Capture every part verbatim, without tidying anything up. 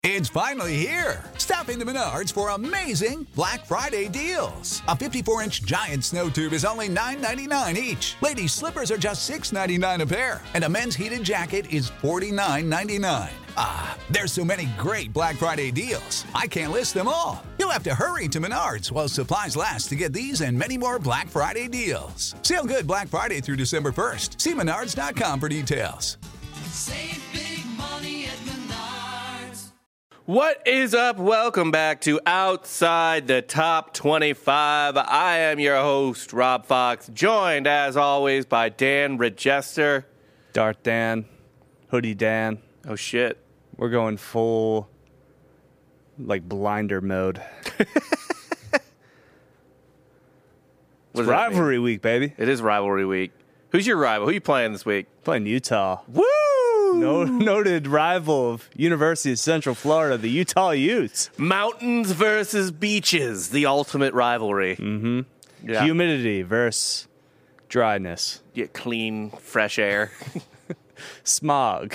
It's finally here. Stop into Menards for amazing Black Friday deals. A fifty-four inch giant snow tube is only nine ninety-nine each. Ladies' slippers are just six ninety-nine a pair. And a men's heated jacket is forty-nine ninety-nine. Ah, there's so many great Black Friday deals. I can't list them all. You'll have to hurry to Menards while supplies last to get these and many more Black Friday deals. Sale good Black Friday through December first. See menards dot com for details. Save big money at Menards. What is up? Welcome back to Outside the Top twenty-five. I am your host, Rob Fox, joined as always by Dan Regester. Darth Dan, Hoodie Dan. Oh, shit. We're going full, like, blinder mode. It's rivalry week, baby. It is rivalry week. Who's your rival? Who are you playing this week? Playing Utah. Woo! No, noted rival of University of Central Florida, the Utah Utes. Mountains versus beaches, the ultimate rivalry. Mm-hmm. Yeah. Humidity versus dryness. Get clean, fresh air. Smog.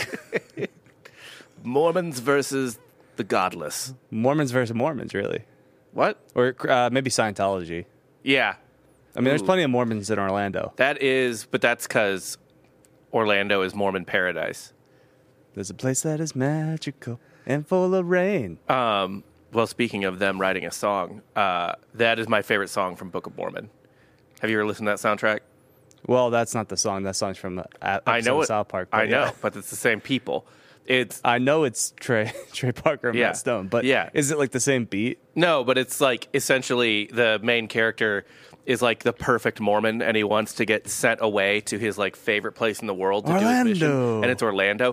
Mormons versus the godless. Mormons versus Mormons, really. What? Or uh, maybe Scientology. Yeah. I mean, there's Ooh. plenty of Mormons in Orlando. That is, but that's because Orlando is Mormon paradise. There's a place that is magical and full of rain. Um, well, speaking of them writing a song, uh, that is my favorite song from Book of Mormon. Have you ever listened to that soundtrack? Well, that's not the song. That song's from the episode I know of it, South Park. I yeah. know, but it's the same people. It's I know it's Trey Trey Parker and Yeah. Matt Stone, but Yeah. is it like the same beat? No, but it's like essentially the main character is like the perfect Mormon, and he wants to get sent away to his like favorite place in the world to do his mission, Orlando. and it's Orlando.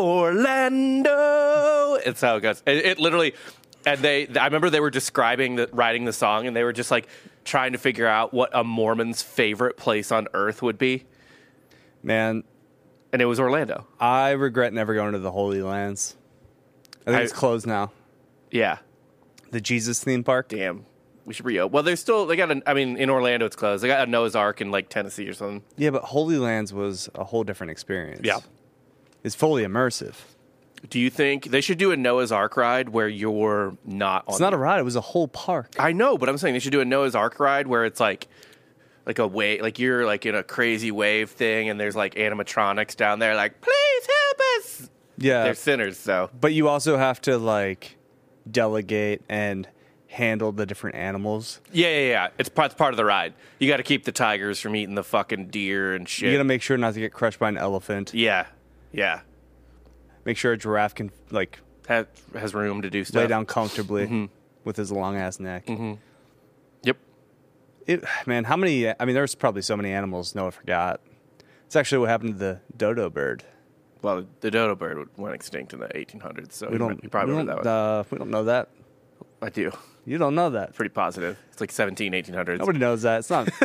Orlando. It's how it goes. It, it literally, and they. I remember they were describing the writing the song, and they were just like trying to figure out what a Mormon's favorite place on earth would be, Man, and it was Orlando. I regret never going to the Holy Lands. I think I- it's closed now. Yeah. The Jesus theme park. Damn. We should re-open. Well, there's still, they got a, I mean, in Orlando it's closed. They got a Noah's Ark in, like, Tennessee or something. Yeah, but Holy Lands was a whole different experience. Yeah. It's fully immersive. Do you think they should do a Noah's Ark ride where you're not on... It's not a ride. It was a whole park. I know, but I'm saying they should do a Noah's Ark ride where it's, like, like a wave, like you're, like, in a crazy wave thing and there's, like, animatronics down there, like, please help us! Yeah. They're sinners, so... But you also have to, like, delegate and handle the different animals. Yeah, yeah, yeah. It's part, it's part of the ride. You got to keep the tigers from eating the fucking deer and shit. You got to make sure not to get crushed by an elephant. Yeah, yeah. Make sure a giraffe can, like, Has, has room to do stuff. lay down comfortably Mm-hmm. with his long ass neck. Yep. It, man, how many? I mean, there's probably so many animals Noah forgot. It's actually what happened to the dodo bird. Well, the dodo bird went extinct in the eighteen hundreds, so We you, don't. might- you probably we remember don't, that one. uh, we don't know that. I do. You don't know that. Pretty positive. It's like seventeen, eighteen hundreds. Nobody knows that. It's not.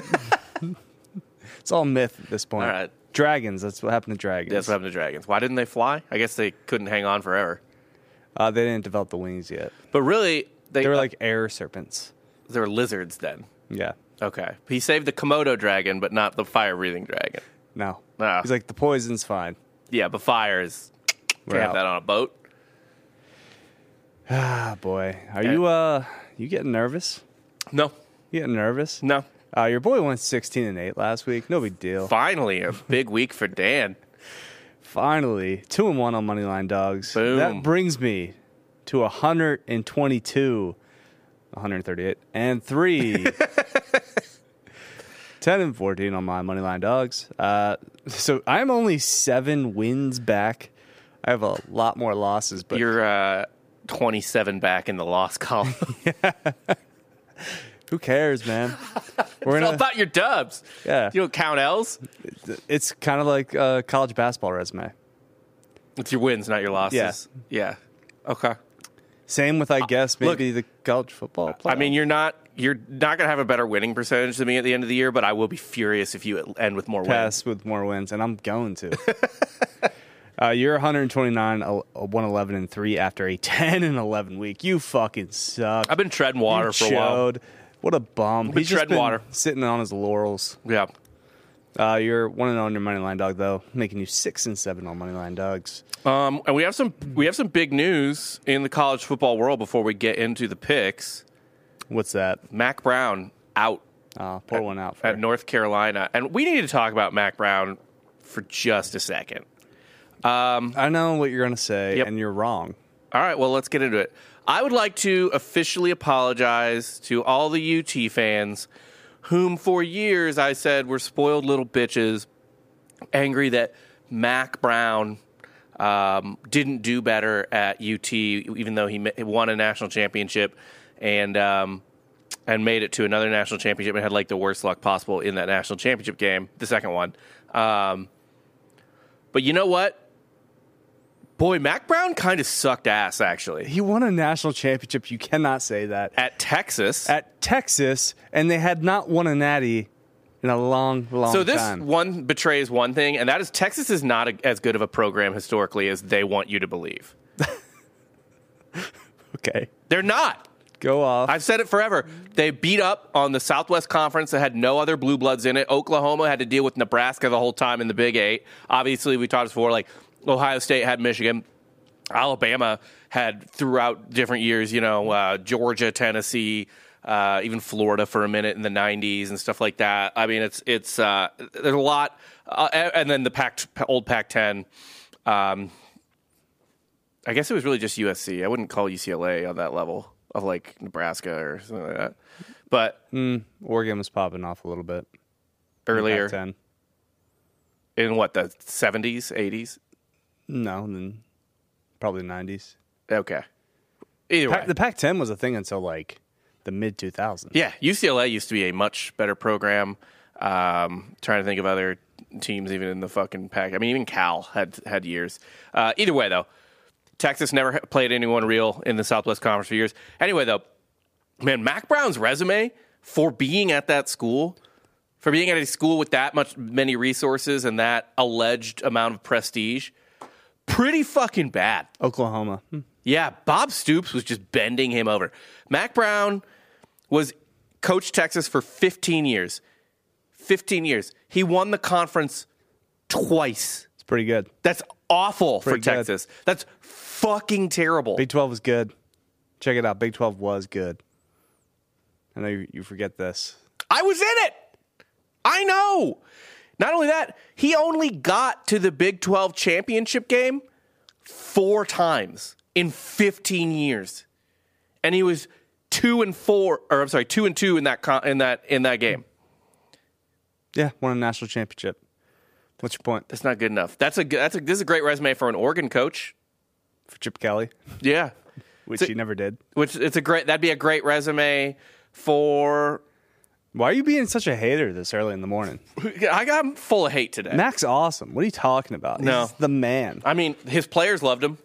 It's all myth at this point. All right. Dragons. That's what happened to dragons. That's what happened to dragons. Why didn't they fly? I guess they couldn't hang on forever. Uh, they didn't develop the wings yet. But really, they, They were like air serpents. they were lizards then. Yeah. Okay. He saved the Komodo dragon, but not the fire-breathing dragon. No. Ah. He's like, the poison's fine. Yeah, but fire is... We're Can't have out. that on a boat. Ah, boy. Are Okay. you uh you getting nervous? No. You getting nervous? No. Uh, your boy went sixteen and eight last week. No big deal. Finally, a big week for Dan. Finally, two and one on Moneyline Dogs. Boom. That brings me to one hundred twenty-two, one hundred thirty-eight, and three. ten and fourteen on my Moneyline Dogs. Uh, so I'm only seven wins back. I have a lot more losses, but You're uh, twenty-seven back in the loss column. who cares, man? We're It's all gonna. about your dubs. Yeah, You don't count L's. it's kind of like a college basketball resume. It's your wins, not your losses. Yeah. Yeah. Okay. Same with, I guess, look, maybe the college football. I mean, playoff. you're not you're not gonna have a better winning percentage than me at the end of the year, but I will be furious if you end with more wins. pass with more wins, and I'm going to. uh, you're one hundred twenty-nine, uh, one eleven, and three after a ten and eleven week. You fucking suck. I've been treading water You for a while. chode. What a bum. been He's just treading been water. sitting on his laurels. Yeah. Uh, you're one and zero on your money line dog, though, making you six and seven on money line dogs. Um, and we have some we have some big news in the college football world before we get into the picks. What's that? Mac Brown out Uh, pour one out for at North Carolina, and we need to talk about Mac Brown for just a second. Um, I know what you're going to say, Yep. and you're wrong. all right, well, let's get into it. I would like to officially apologize to all the U T fans whom for years I said were spoiled little bitches, angry that Mac Brown um, didn't do better at U T, even though he ma- won a national championship and um, and made it to another national championship and had like the worst luck possible in that national championship game, the second one. Um, but you know what? Boy, Mac Brown kind of sucked ass, actually. He won a national championship. You cannot say that. At Texas. At Texas, and they had not won a natty in a long, long So this time. one betrays one thing, and that is Texas is not a, as good of a program historically as they want you to believe. Okay. They're not. Go off. I've said it forever. They beat up on the Southwest Conference that had no other blue bloods in it. Oklahoma had to deal with Nebraska the whole time in the Big Eight. Obviously, we talked before, like Ohio State had Michigan. Alabama had throughout different years, you know, uh, Georgia, Tennessee, uh, even Florida for a minute in the nineties and stuff like that. I mean, it's it's uh, there's a lot, uh, and then the Pac old Pac ten. Um, I guess it was really just U S C. I wouldn't call U C L A on that level of like Nebraska or something like that. But Mm, Oregon was popping off a little bit earlier Pac ten. in what, the seventies, eighties? No, then probably nineties. Okay. Either way. Pac- the Pac ten was a thing until like the mid two thousands. Yeah, U C L A used to be a much better program. Um, trying to think of other teams even in the fucking Pac. I mean, even Cal had had years. Uh, either way, though, Texas never played anyone real in the Southwest Conference for years. Anyway, though, man, Mac Brown's resume for being at that school, for being at a school with that much many resources and that alleged amount of prestige, pretty fucking bad. Oklahoma. Hmm. Yeah, Bob Stoops was just bending him over. Mac Brown was coached Texas for fifteen years. fifteen years. He won the conference twice. It's pretty good. That's awful Pretty for good. Texas. That's fucking terrible. Big twelve was good. Check it out. Big twelve was good. I know you, you forget this. I was in it. I know. Not only that, he only got to the Big twelve championship game four times in fifteen years. And he was two and four, or I'm sorry, two and two in that con- in that in that game. Yeah, won a national championship. What's your point? That's not good enough. That's a good- that's a this is a great resume for an Oregon coach. For Chip Kelly, Yeah. which So- he never did. Which it's a great that'd be a great resume for Why are you being such a hater this early in the morning? I got him full of hate today. Mac's awesome. What are you talking about? No. He's the man. I mean, his players loved him.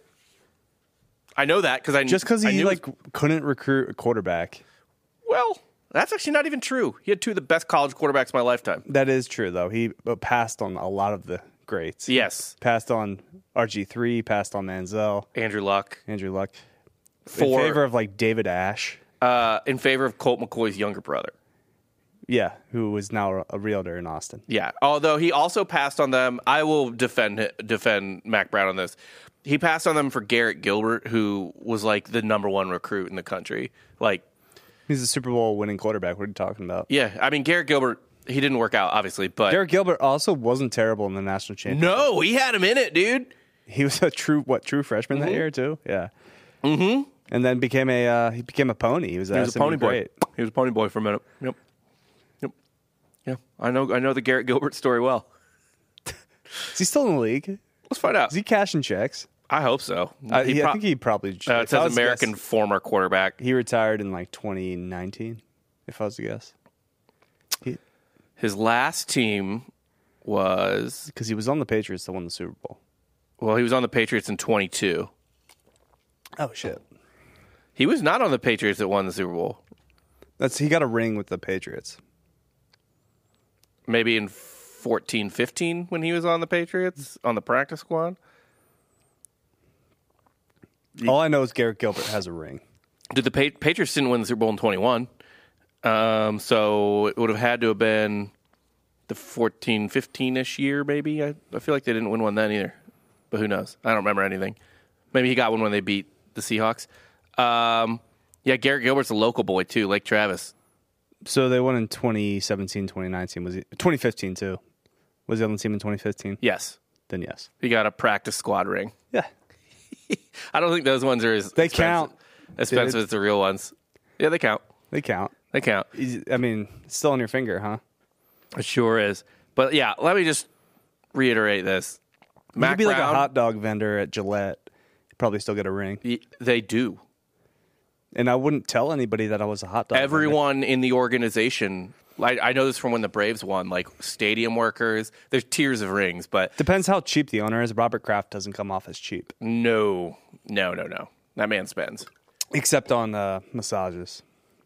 I know that because I Just because I he knew like his- couldn't recruit a quarterback. well, that's actually not even true. He had two of the best college quarterbacks of my lifetime. That is true, though. He uh, passed on a lot of the greats. Yes, Passed on R G three, passed on Manziel, Andrew Luck Andrew Luck. In For- favor of like David Ash. uh, in favor of Colt McCoy's younger brother. Yeah, who is now a realtor in Austin. Yeah, although he also passed on them. I will defend defend Mac Brown on this. He passed on them for Garrett Gilbert, who was like the number one recruit in the country. Like, He's a Super Bowl winning quarterback. What are you talking about? yeah, I mean Garrett Gilbert. He didn't work out, obviously, but Garrett Gilbert also wasn't terrible in the national championship. no, he had him in it, dude. He was a true what true freshman that year too. Yeah. Mm-hmm. And then became a uh, he became a pony. He was, He was a pony boy. He was a pony boy for a minute. Yep. Yep. Yeah. I know I know the Garrett Gilbert story well. Is he still in the league? Let's find out. Is he cashing checks? I hope so. Uh, He he, pro- I think he probably. uh, if it I says was to American guess, former quarterback. he retired in like twenty nineteen. If I was to guess, His last team was because he was on the Patriots that won the Super Bowl. well, he was on the Patriots in twenty-two. Oh shit! He was not on the Patriots that won the Super Bowl. That's he got a ring with the Patriots. Maybe in fourteen, fifteen when he was on the Patriots on the practice squad. All I know is Garrett Gilbert has a ring. Did the pa- Patriots didn't win the Super Bowl in twenty-one? Um, so it would have had to have been the fourteen, fifteen-ish year, maybe. I, I feel like they didn't win one then either. But who knows? I don't remember anything. Maybe he got one when they beat the Seahawks. Um, yeah, Garrett Gilbert's a local boy, too, Lake Travis. So they won in twenty seventeen, twenty nineteen. Was he, twenty fifteen, too. Was he on the team in twenty fifteen? Yes. Then yes. He got a practice squad ring. Yeah. I don't think those ones are as They expensive, count. expensive as the real ones. Yeah, they count. They count. They count. He's- I mean, it's still on your finger, huh? It sure is. But yeah, let me just reiterate this. You Mac could be Brown, like a hot dog vendor at Gillette. You'd probably still get a ring. y- they do. And I wouldn't tell anybody that I was a hot dog vendor. Everyone in the organization, I, I know this from when the Braves won, like stadium workers, there's tiers of rings, but Depends how cheap the owner is. Robert Kraft doesn't come off as cheap. no, no, no, no. That man spends. Except on uh, massages.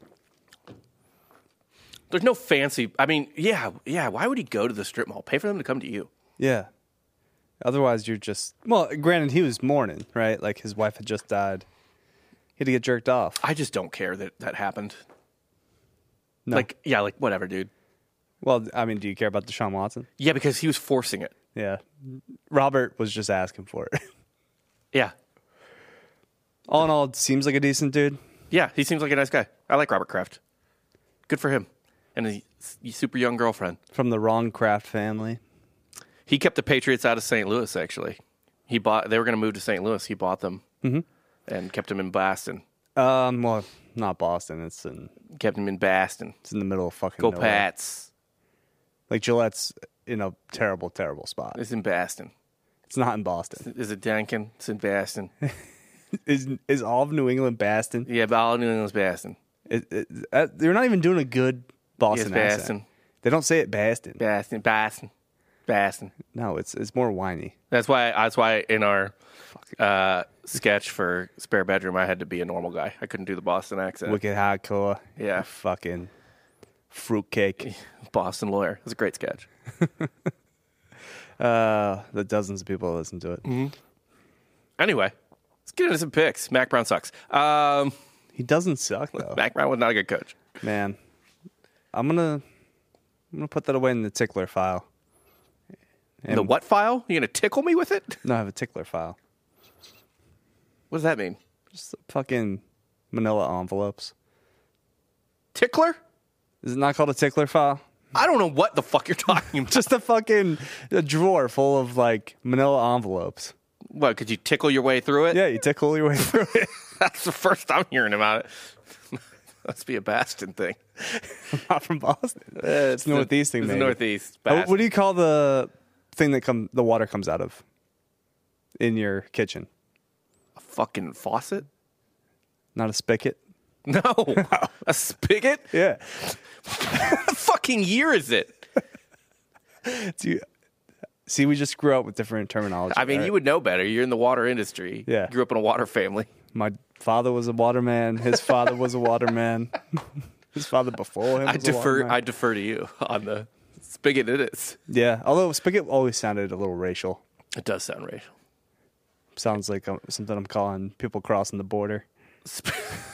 There's no fancy, I mean, yeah, yeah, why would he go to the strip mall? Pay for them to come to you. Yeah. Otherwise, you're just... Well, granted, he was mourning, right? Like, his wife had just died. He had to get jerked off. I just don't care that that happened. No. Like, yeah, like, whatever, dude. Well, I mean, do you care about Deshaun Watson? Yeah, because he was forcing it. Yeah. Robert was just asking for it. Yeah. All in all, it seems like a decent dude. Yeah, he seems like a nice guy. I like Robert Kraft. Good for him. And a super young girlfriend. From the Ron Kraft family. He kept the Patriots out of Saint Louis, actually. He bought. They were going to move to Saint Louis. He bought them Mm-hmm. and kept them in Boston. Um, well, not Boston. It's in Kept them in Boston. it's in the middle of fucking Go nowhere. Pats. Like, Gillette's in a terrible, terrible spot. It's in Boston. It's not in Boston. Is it Duncan? It's in Boston. Is is all of New England Boston? Yeah, but all New England's Boston. It, it, uh, they're not even doing a good Boston Yes, accent. Boston. They don't say it Boston. Boston. Boston. Boston. No, it's it's more whiny. That's why. That's why in our uh, sketch for Spare Bedroom, I had to be a normal guy. I couldn't do the Boston accent. Wicked hardcore. Yeah. Fucking fruitcake. Boston lawyer. It's a great sketch. Uh, the dozens of people that listen to it. Mm-hmm. Anyway, let's get into some picks. Mac Brown sucks. Um, He doesn't suck though. Mac Brown was not a good coach. Man, I'm gonna I'm gonna put that away in the tickler file. And The what file? You gonna tickle me with it? No, I have a tickler file. What does that mean? Just fucking manila envelopes. Tickler? Is it not called a tickler file? I don't know what the fuck you're talking about. Just a fucking a drawer full of like manila envelopes. What? Could you tickle your way through it? Yeah, you tickle your way through it. That's the first I'm hearing about it. Must be a Boston thing. Not from Boston. it's the Northeast thing, It's the maybe. Northeast. Oh, Boston. what do you call the thing that come the water comes out of in your kitchen? A fucking faucet? Not a spigot. No. A spigot? Yeah. What fucking year is it? Do you, see, we just grew up with different terminology. I mean, right? you would know better. You're in the water industry. Yeah. Grew up in a water family. My father was a waterman. His father was a waterman. His father before him was I a defer. waterman. I defer to you on the spigot. It is. Yeah, although spigot always sounded a little racial. It does sound racial. Sounds like um, something I'm calling people crossing the border. Sp-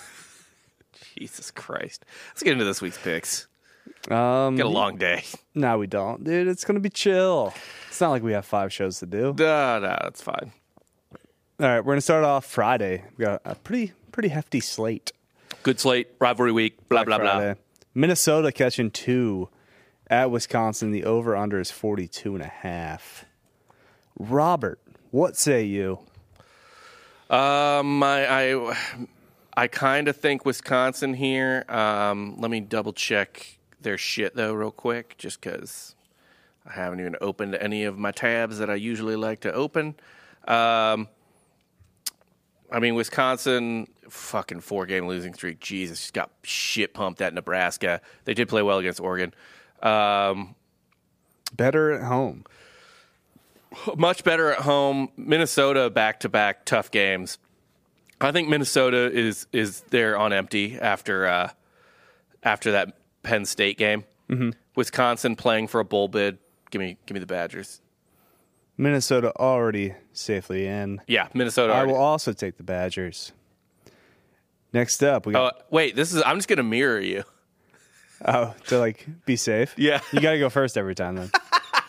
Jesus Christ. Let's get into this week's picks. Um, Get a long day. No, we don't, dude. It's gonna be chill. It's not like we have five shows to do. No, no, that's fine. All right, we're gonna start off Friday. We got a pretty pretty hefty slate. Good slate. Rivalry week. Blah, blah, blah. Friday. Minnesota catching two at Wisconsin. The over under is forty-two and a half. Robert, what say you? Um, I, I, I kind of think Wisconsin here. Um, let me double check their shit though, real quick, just because I haven't even opened any of my tabs that I usually like to open. Um, I mean, Wisconsin, fucking four game losing streak. Jesus, just got shit pumped at Nebraska. They did play well against Oregon. Um, Better at home. Much better at home. Minnesota back-to-back tough games. I think Minnesota is is there on empty after uh, after that Penn State game. Mm-hmm. Wisconsin playing for a bowl bid. Give me give me the Badgers. Minnesota already safely in. Yeah, Minnesota. I Already. will also take the Badgers. Next up, we Oh, got wait, this is. I'm just gonna mirror you. Oh, to like be safe? Yeah. You got to go first every time then.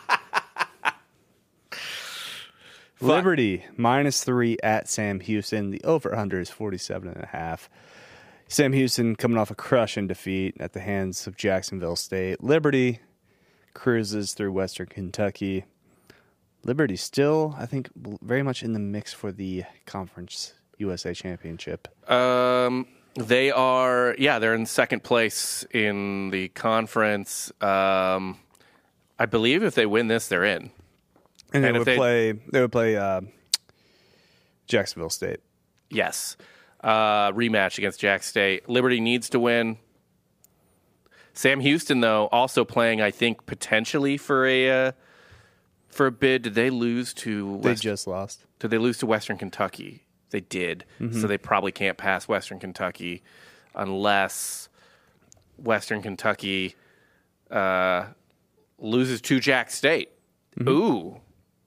Liberty minus three at Sam Houston. The over-under is forty-seven and a half. Sam Houston coming off a crushing defeat at the hands of Jacksonville State. Liberty cruises through Western Kentucky. Liberty still, I think, very much in the mix for the Conference U S A Championship. Um, they are, yeah, they're in second place in the conference. Um, I believe if they win this, they're in. And they And if would they- play. They would play uh, Jacksonville State. Yes. Uh, rematch against Jack State. Liberty needs to win. Sam Houston, though, also playing, I think, potentially for a uh, for a bid. Did they lose to? They West- just lost. Did they lose to Western Kentucky? They did. Mm-hmm. So they probably can't pass Western Kentucky unless Western Kentucky uh, loses to Jack State. Mm-hmm. Ooh.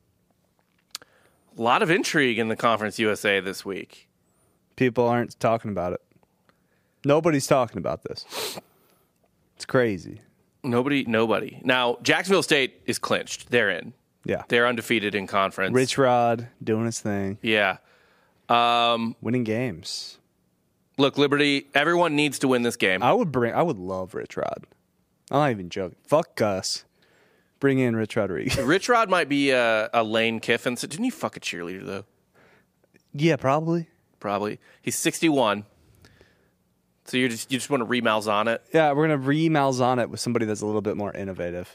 A lot of intrigue in the Conference U S A this week. People aren't talking about it. Nobody's talking about this. It's crazy. Nobody, nobody. Now, Jacksonville State is clinched. They're in. Yeah. They're undefeated in conference. Rich Rod doing his thing, Yeah. Um, winning games. look, Liberty, everyone needs to win this game. I would bring. I would love Rich Rod. I'm not even joking. Fuck Gus. Bring in Rich Rodriguez. Rich Rod might be a, a Lane Kiffin. So didn't he fuck a cheerleader, though? Yeah, probably. Probably. He's sixty-one. So you just you just want to re-Malzahn it? Yeah, we're gonna re-Malzahn it with somebody that's a little bit more innovative.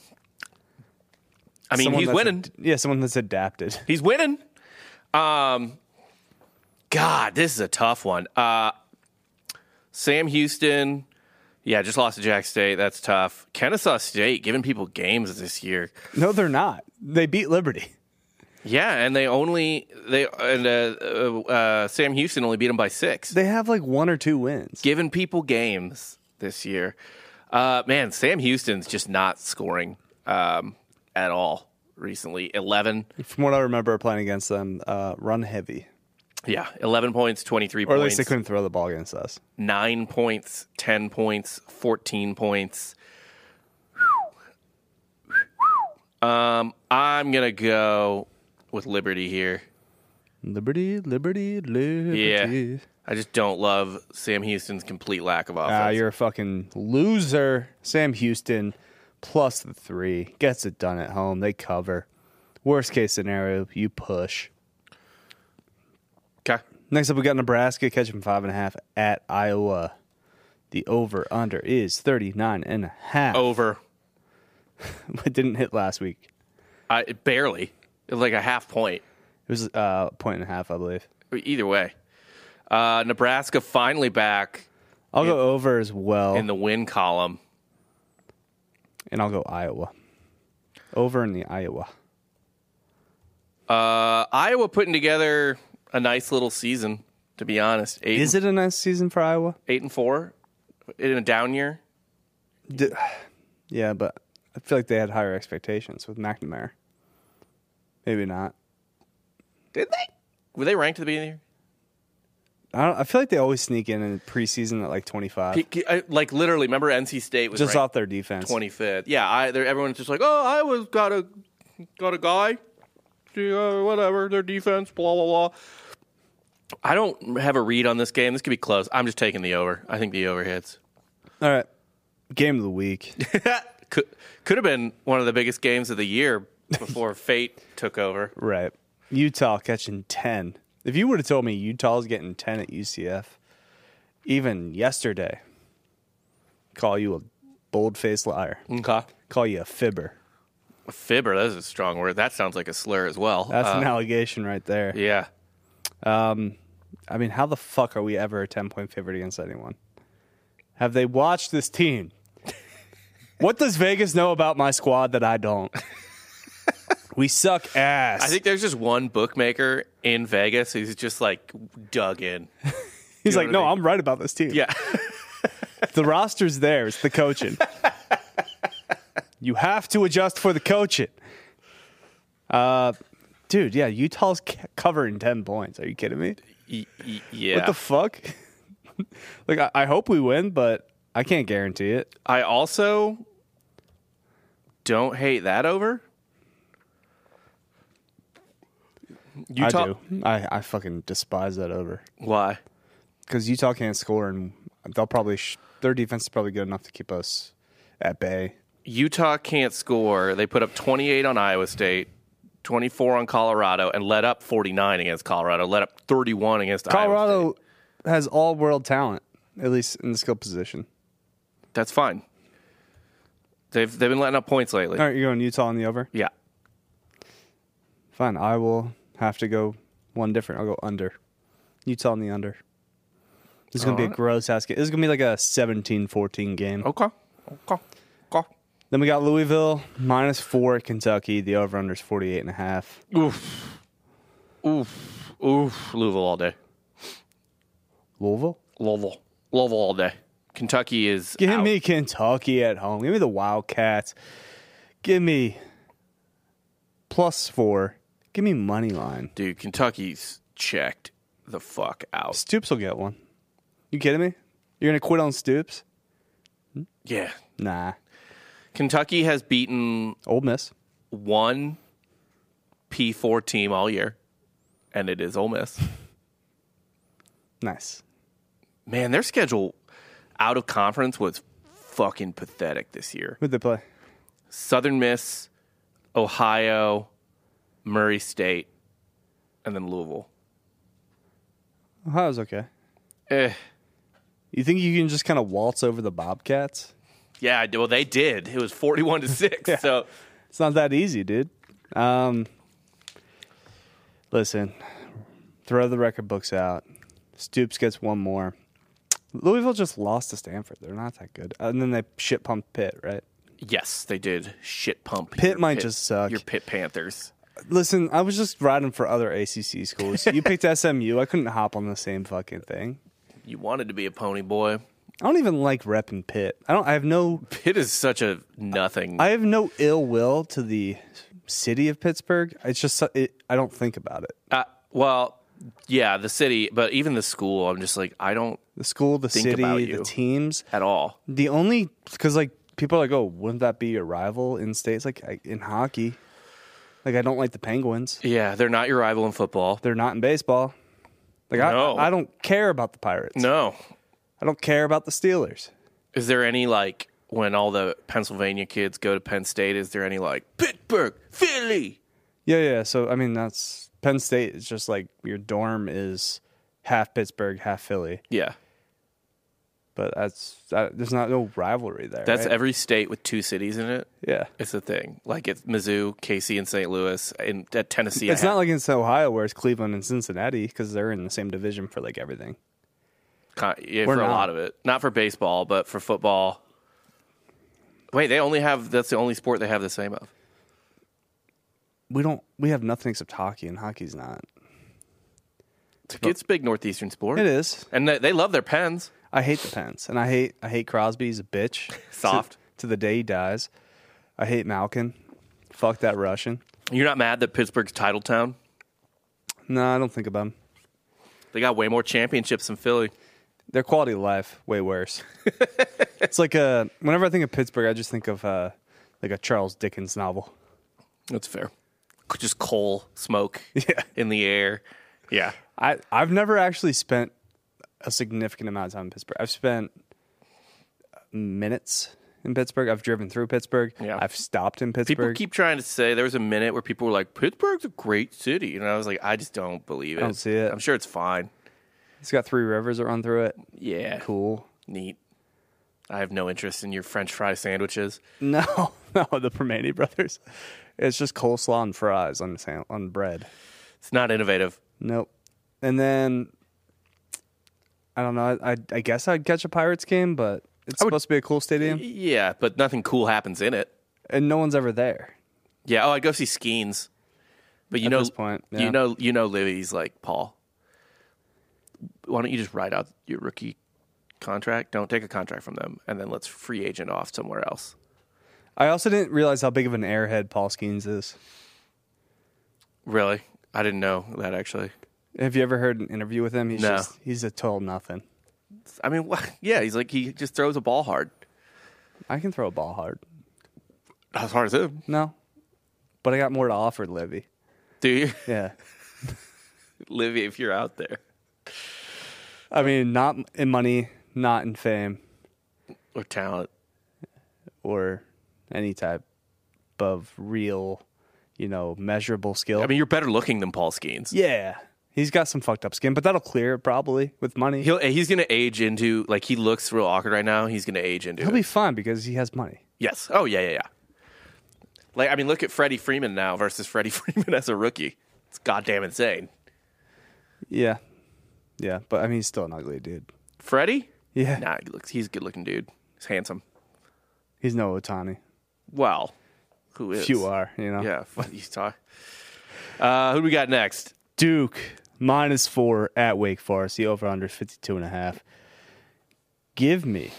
I mean, Someone he's that's winning. ad- yeah, someone that's adapted. He's winning. Um, God, this is a tough one. Uh, Sam Houston, yeah, just lost to Jack State. That's tough. Kennesaw State giving people games this year. No, they're not. They beat Liberty. Yeah, and they only they and uh, uh, uh, Sam Houston only beat them by six. They have like one or two wins. Giving people games this year. Uh, man, Sam Houston's just not scoring um, at all recently. eleven. From what I remember playing against them, uh, run heavy. Yeah, eleven points, twenty-three Or at points. least they couldn't throw the ball against us. nine points, ten points, fourteen points. Um, I'm going to go with Liberty here. Liberty, liberty, liberty. Yeah. I just don't love Sam Houston's complete lack of offense. Ah, you're a fucking loser. Sam Houston plus the three. Gets it done at home. They cover. Worst case scenario, you push. Okay. Next up, we got Nebraska catching five and a half at Iowa. The over-under is thirty-nine and a half. Over. It didn't hit last week. I, barely. It was like a half point. It was uh, a point and a half, I believe. Either way. Uh, Nebraska finally back I'll go over as well, in the win column. and I'll go Iowa. Over in the Iowa. Uh, Iowa putting together a nice little season, to be honest. Eight, Is it a nice season for Iowa? eight and four in a down year? D- yeah, but I feel like they had higher expectations with McNamara. Maybe not. Did they? Were they ranked at the beginning of the year? I don't. I feel like they always sneak in in preseason at like twenty-five, P- P- I- Like literally, remember N C State was just ranked off their defense. twenty-fifth. Yeah, I, they're- everyone's just like, oh, Iowa's got a got a guy, uh, whatever. Their defense, blah blah blah. I don't have a read on this game. This could be close. I'm just taking the over. I think the over hits. All right, game of the week. could could have been one of the biggest games of the year before fate took over. Right, Utah catching ten. If you would have told me Utah's getting ten at U C F, even yesterday, call you a bold-faced liar. Okay. Call you a fibber. Fibber, that is a strong word. That sounds like a slur as well. That's Uh, an allegation right there. yeah. I mean, how the fuck are we ever a ten-point favorite against anyone? Have they watched this team? What does Vegas know about my squad that I don't? We suck ass. I think there's just one bookmaker in Vegas who's just like dug in. he's know like, what I no, mean? I'm right about this team. Yeah. The roster's there. It's the coaching. You have to adjust for the coaching. Uh, dude, yeah, Utah's c- covering ten points. Are you kidding me? Y- y- yeah. What the fuck? Like, I-, I hope we win, but I can't guarantee it. I also don't hate that over. Utah, I do. I, I fucking despise that over. Why? Because Utah can't score, and they'll probably sh- their defense is probably good enough to keep us at bay. Utah can't score. They put up twenty-eight on Iowa State, twenty-four on Colorado, and let up forty-nine against Colorado. Let up thirty-one against Iowa Colorado State. has all world talent, at least in the skill position. That's fine. They've they've been letting up points lately. All right, you're going Utah on the over? Yeah. Fine. I will have to go one different. I'll go under. Utah on the under. This is going to be a Alright. gross ass game. This is going to be like a seventeen fourteen game. Okay. Okay. Okay. Then we got Louisville, minus four at Kentucky. The over-under is forty-eight and a half. Oof. Oof. Oof. Louisville all day. Louisville? Louisville. Louisville all day. Kentucky is Give out. me Kentucky at home. Give me the Wildcats. Give me plus four. Give me money line. Dude, Kentucky's checked the fuck out. Stoops will get one. You kidding me? You're going to quit on Stoops? Yeah. Nah. Kentucky has beaten Ole Miss. one P four team all year, and it is Ole Miss. Nice. Man, their schedule out of conference was fucking pathetic this year. Who'd they play? Southern Miss, Ohio, Murray State, and then Louisville. Ohio's okay. Eh. You think you can just kind of waltz over the Bobcats? Yeah, I- well, they did. It was forty-one to six. So It's not that easy, dude. Um, listen, throw the record books out. Stoops gets one more. Louisville just lost to Stanford. They're not that good. And then they shit pumped Pitt, right? yes, they did shit pump. Pitt your might just suck. Your Pitt Panthers. Listen, I was just riding for other A C C schools. You picked S M U. I couldn't hop on the same fucking thing. You wanted to be a pony boy. I don't even like repping Pitt. I don't. I have no. Pitt is such a nothing. I have no ill will to the city of Pittsburgh. It's just. It, I don't think about it. Uh, well, yeah, the city, but even the school, I'm just like, I don't The school, the Think city, about you. the teams. at all. The only because like people are like, oh, wouldn't that be your rival in states like I, in hockey? Like I don't like the Penguins. Yeah, they're not your rival in football. They're not in baseball. Like No. I, I don't care about the Pirates. No. I don't care about the Steelers. Is there any, like, when all the Pennsylvania kids go to Penn State, is there any, like, Pittsburgh, Philly? Yeah, yeah. So I mean, that's Penn State. Is just like your dorm is half Pittsburgh, half Philly. Yeah. But that's that, there's not no rivalry there. That's right? every state with two cities in it. Yeah. It's a thing. Like, it's Mizzou, K C, and Saint Louis. In at Tennessee, It's I not have- like in Ohio where it's Cleveland and Cincinnati because they're in the same division for like everything. Con- yeah, We're for a not. lot of it. Not for baseball, but for football. Wait, they only have, that's the only sport they have the same of. We don't. We have nothing except hockey, and hockey's not. It's a big Northeastern sport. It is. And they, they love their Pens. I hate the Pens, and I hate I hate Crosby. He's a bitch. Soft. to, to the day he dies. I hate Malkin. Fuck that Russian. You're not mad that Pittsburgh's title town? No, I don't think about him. They got way more championships than Philly. Their quality of life way worse. It's like a. Whenever I think of Pittsburgh, I just think of uh, like a Charles Dickens novel. That's fair. Just coal, smoke Yeah. in the air. Yeah. I I've never actually spent a significant amount of time in Pittsburgh. I've spent minutes in Pittsburgh. I've driven through Pittsburgh. Yeah. I've stopped in People Pittsburgh. keep trying to say there was a minute where people were like, Pittsburgh's a great city. And I was like, I just don't believe it. I don't see it. I'm sure it's fine. It's got three rivers that run through it. Yeah. Cool. Neat. I have no interest in your French fry sandwiches. No, no, the Permane brothers. It's just coleslaw and fries on sand- on bread. It's not innovative. Nope. And then I don't know. I I, I guess I'd catch a Pirates game, but it's would- supposed to be a cool stadium, Yeah, but nothing cool happens in it. and no one's ever there. Yeah. Oh, I'd go see Skeens. But you At know, this point, yeah. you know, you know, Libby's like, Paul, why don't you just write out your rookie contract? Don't take a contract from them, and then let's free agent off somewhere else. I also didn't realize how big of an airhead Paul Skeens is. Really? I didn't know that actually. Have you ever heard an interview with him? He's No. just he's a total nothing. I mean, wha- yeah, he's like he just throws a ball hard. I can throw a ball hard. Not as hard as him. No. But I got more to offer, Livy. Do you? Yeah. Livy, if you're out there. I mean, not in money, not in fame, Or talent. or any type of real, you know, measurable skill. I mean, you're better looking than Paul Skeens. yeah. He's got some fucked up skin, but that'll clear it probably with money. He'll, He'll, he's going to age into, like, he looks real awkward right now. He's going to age into he'll it. be fine because he has money. Yes. Oh, yeah, yeah, yeah. Like, I mean, look at Freddie Freeman now versus Freddie Freeman as a rookie. It's goddamn insane. Yeah. Yeah, but I mean, he's still an ugly dude. Freddie? Yeah. Nah, he looks, he's a good looking dude. He's handsome. He's no Otani. Well, who is? Few are, you know. Yeah, what you talk. Uh, who do we got next? Duke, minus four at Wake Forest. The over-under fifty-two and a half. Give me.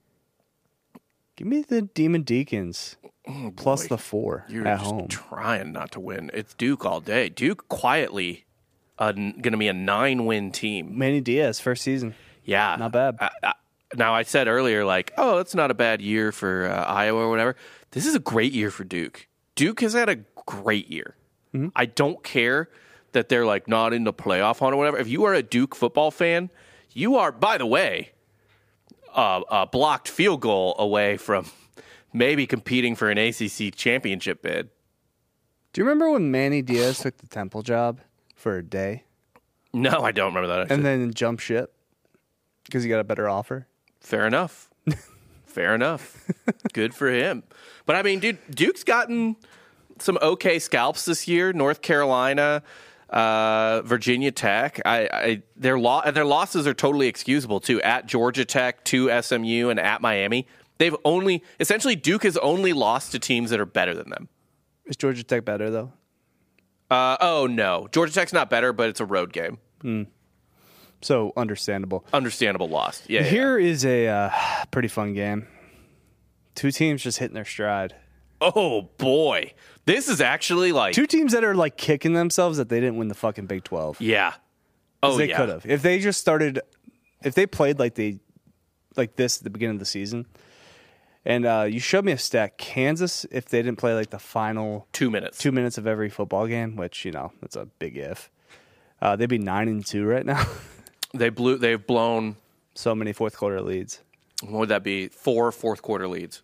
Give me the Demon Deacons plus boy. the four You're at just home. trying not to win. It's Duke all day. Duke quietly uh, going to be a nine-win team. Manny Diaz, first season. Yeah. Not bad. I, I, now, I said earlier, like, oh, it's not a bad year for uh, Iowa or whatever. This is a great year for Duke. Duke has had a great year. Mm-hmm. I don't care that they're, like, not in the playoff hunt or whatever. If you are a Duke football fan, you are, by the way, uh, a blocked field goal away from maybe competing for an A C C championship bid. Do you remember when Manny Diaz took the Temple job for a day No, I don't remember that. Actually. and then jumped ship because he got a better offer? Fair enough. Fair enough. Good for him. But I mean, dude, Duke's gotten some okay scalps this year. North Carolina, uh, Virginia Tech. I, I their lo- their losses are totally excusable too. At Georgia Tech, to S M U, and at Miami. They've only essentially Duke has only lost to teams that are better than them. Is Georgia Tech better, though? Uh, oh no, Georgia Tech's not better, but it's a road game. So understandable. Understandable loss. Yeah. yeah, Here is a uh, pretty fun game. Two teams just hitting their stride. yeah. Oh boy, this is actually like Two teams that are like kicking themselves that they didn't win the fucking Big twelve. yeah. 'Cause Oh they yeah. could have. If they just started, if they played like they, like this at the beginning of the season, and uh, you showed me a stat, Kansas, if they didn't play like the final Two minutes. two minutes of every football game, which, you know, that's a big if, uh, they'd be nine and two right now. They blew. They've blown. So many fourth quarter leads. What would that be? Four fourth quarter leads.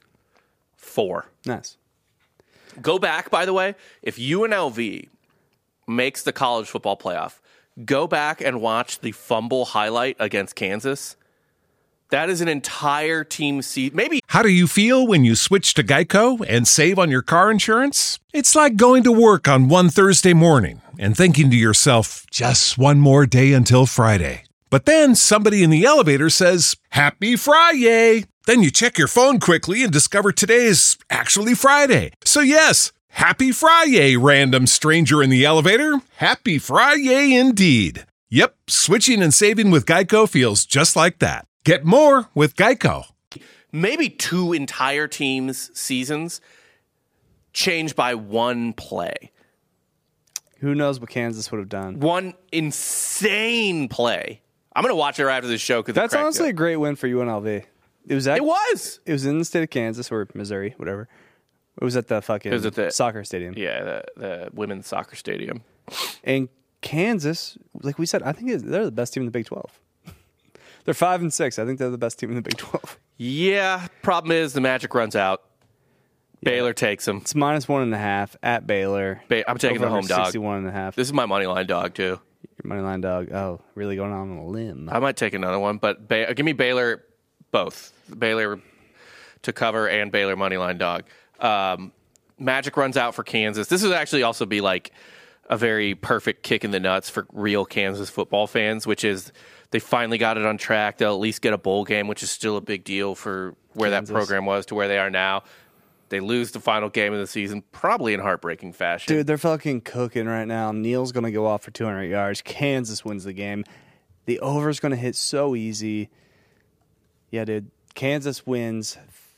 Four. Nice. Go back, by the way. If U N L V makes the college football playoff, go back and watch the fumble highlight against Kansas. That is an entire team seat. Maybe How do you feel when you switch to Geico and save on your car insurance? It's like going to work on one Thursday morning and thinking to yourself, just one more day until Friday. But then somebody in the elevator says, Happy Friday! Then you check your phone quickly and discover today is actually Friday. So yes, Happy Friday, random stranger in the elevator. Happy Friday indeed. Yep, switching and saving with Geico feels just like that. Get more with Geico. maybe two entire teams' seasons changed by one play. Who knows what Kansas would have done? One insane play. I'm going to watch it right after this show because That's honestly a great win for U N L V. It was at, It was. It was in the state of Kansas or Missouri, whatever. It was at the fucking It was at the- soccer stadium. Yeah, the, the women's soccer stadium. And Kansas, like we said, I think it- they're the best team in the Big twelve. They're five and six. I think they're the best team in the Big twelve. Yeah, problem is the magic runs out. Baylor takes them. It's minus one and a half at Baylor. Ba- I'm taking the Over home dog. Sixty-one and a half. This is my money line dog too. Your money line dog. Oh, really going on a limb. I might take another one, but ba- give me Baylor both. Baylor to cover and Baylor money line dog. Um, Magic runs out for Kansas. This would actually also be like a very perfect kick in the nuts for real Kansas football fans, which is they finally got it on track. They'll at least get a bowl game, which is still a big deal for where Kansas. that program was to where they are now. They lose the final game of the season, probably in heartbreaking fashion. Dude, they're fucking cooking right now. Neal's going to go off for two hundred yards. Kansas wins the game. The over's going to hit so easy. Yeah, dude. Kansas wins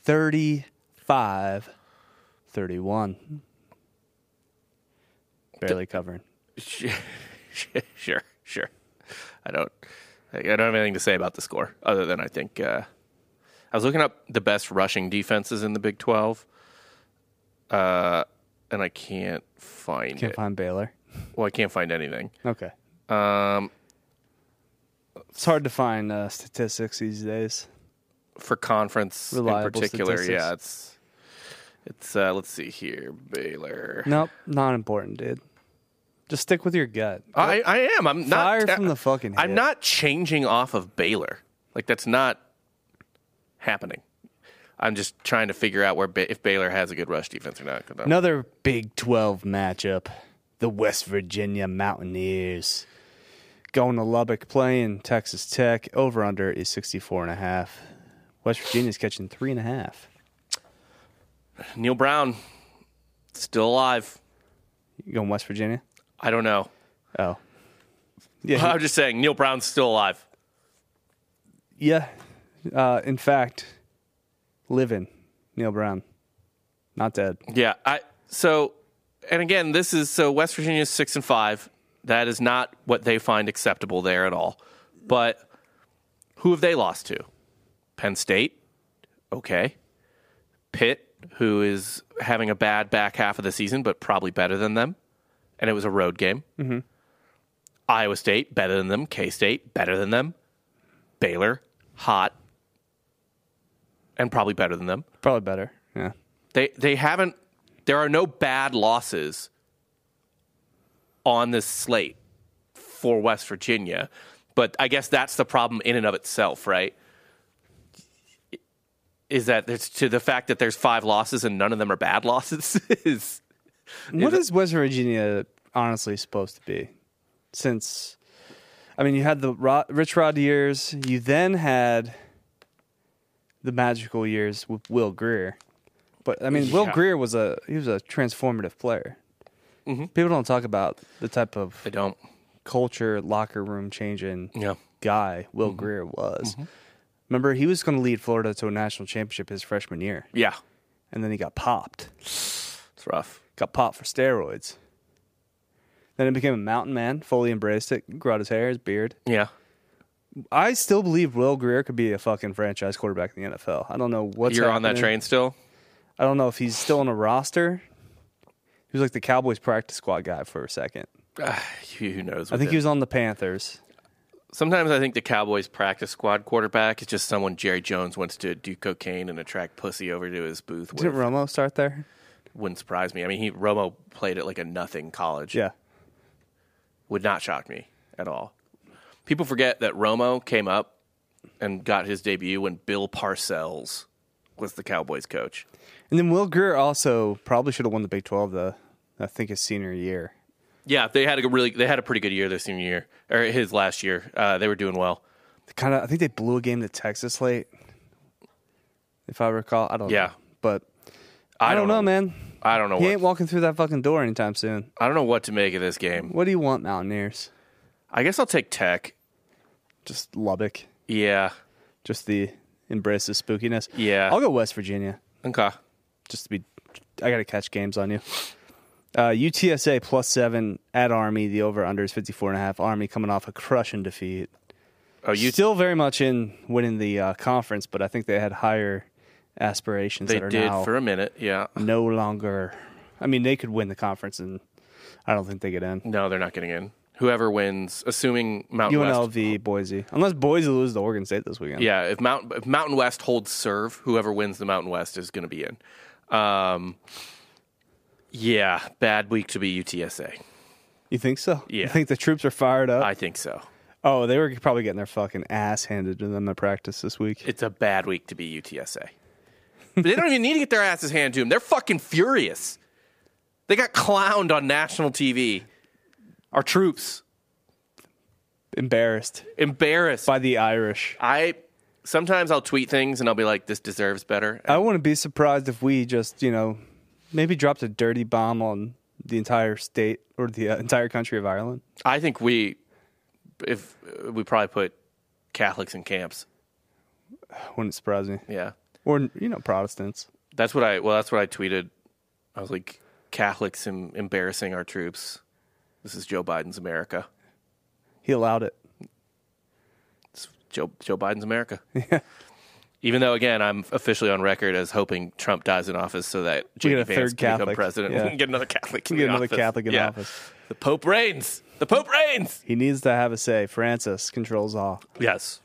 thirty-five thirty-one. Barely covering. Sure, sure. I don't. I don't have anything to say about the score other than I think uh, I was looking up the best rushing defenses in the Big twelve, uh, and I can't find Can't it. find Baylor. Well, I can't find anything. Okay. Um, It's hard to find uh, statistics these days. for conference Reliable in particular, statistics. yeah, it's it's. Uh, let's see here, Baylor. Nope, not important, dude. Just stick with your gut. I, I am. I'm not Fire from the fucking I'm hip. not changing off of Baylor. Like that's not happening. I'm just trying to figure out where ba- if Baylor has a good rush defense or not. 'Cause I'm- Another Big twelve matchup. The West Virginia Mountaineers going to Lubbock playing Texas Tech. Over under is sixty-four and a half. West Virginia's catching three and a half. Neil Brown still alive. You going West Virginia? I don't know. Oh. Yeah. I'm just saying Neil Brown's still alive. he- yeah. Uh, in fact, living Neil Brown. Not dead. Yeah. I so and again, this is so West Virginia's six and five. That is not what they find acceptable there at all. But who have they lost to? Penn State, okay. Pitt, who is having a bad back half of the season, but probably better than them, and it was a road game. Mm-hmm. Iowa State, better than them. K-State, better than them. Baylor, hot, and probably better than them. Probably better. Yeah. They they haven't. There are no bad losses on this slate for West Virginia, but I guess that's the problem in and of itself, right? Is that there's to the fact that there's five losses and none of them are bad losses is What is West Virginia honestly supposed to be? Since, I mean, you had the Rod, Rich Rod years, you then had the magical years with Will Greer. But I mean, Will Yeah. Greer was a he was a transformative player. Mm-hmm. People don't talk about the type of they don't. culture, locker room changing Yeah. guy Will Greer was. Remember, he was going to lead Florida to a national championship his freshman year, Yeah, and then he got popped. it's rough. Got popped for steroids. Then he became a mountain man, fully embraced it, grew out his hair, his beard. Yeah, I still believe Will Greer could be a fucking franchise quarterback in the N F L. I don't know what's you're on that happening. train still. I don't know if he's still on a roster. He was like the Cowboys practice squad guy for a second. Who knows? I think he was on the Panthers. Sometimes I think the Cowboys practice squad quarterback is just someone Jerry Jones wants to do cocaine and attract pussy over to his booth with. Didn't Romo start there? Wouldn't surprise me. I mean, he Romo played at like a nothing college. Yeah. Would not shock me at all. People forget that Romo came up and got his debut when Bill Parcells was the Cowboys coach. And then Will Greer also probably should have won the Big twelve, the I think his senior year. Yeah, they had a really they had a pretty good year their senior year or his last year. Uh, they were doing well. Kind of, I think they blew a game to Texas late, if I recall. I don't Yeah. know. But I, don't know, man. I don't know. He What, ain't walking through that fucking door anytime soon. I don't know what to make of this game. What do you want, Mountaineers? I guess I'll take Tech. Just Lubbock. Yeah. Just the embrace the spookiness. Yeah. I'll go West Virginia. Okay. Just to be, I got to catch games on you. Uh, U T S A plus seven at Army. The over-under is fifty-four and a half. Army coming off a crushing defeat. Oh, you Still very much in winning the uh, conference, but I think they had higher aspirations they that are did now for a minute. Yeah. no longer. I mean, they could win the conference, and I don't think they get in. No, they're not getting in. Whoever wins, assuming Mountain U N L West. V, Boise. Unless Boise loses to Oregon State this weekend. Yeah, if Mountain if Mountain West holds serve, whoever wins the Mountain West is going to be in. Um, yeah, bad week to be U T S A. You think so? Yeah. You think the troops are fired up? I think so. oh, they were probably getting their fucking ass handed to them at practice this week. It's a bad week to be U T S A. But they don't even need to get their asses handed to them. They're fucking furious. They got clowned on national T V. Our troops Embarrassed embarrassed. by the Irish. I sometimes I'll tweet things and I'll be like, "This deserves better." I wouldn't be surprised if we just, you know, maybe dropped a dirty bomb on the entire state or the uh, entire country of Ireland. I think we, if we probably put Catholics in camps. Wouldn't surprise me. Yeah, Or, you know, Protestants. that's what I. Well, that's what I tweeted. I was like, Catholics em- embarrassing our troops. This is Joe Biden's America. He allowed it. Joe Joe Biden's America. Yeah. Even though, again, I'm officially on record as hoping Trump dies in office so that J D get a Vance third can become Catholic. president. Yeah. We can get another Catholic in Get another office. Catholic in Yeah. office. The Pope reigns. The Pope reigns. He needs to have a say. Francis controls all. Yes.